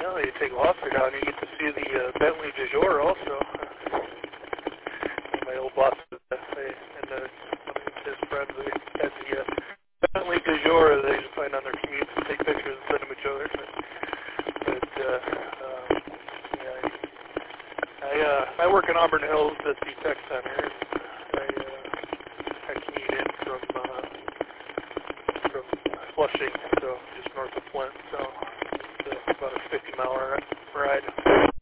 Well, you take Lofter down, you get to see the Bentley du Jour also. My old boss and his friends, they had the Bentley du Jour they just find on their commutes and take pictures and send them each other. I work in Auburn Hills at the tech center. I commute in from Flushing, so just north of Flint. So it's about a 50-mile ride.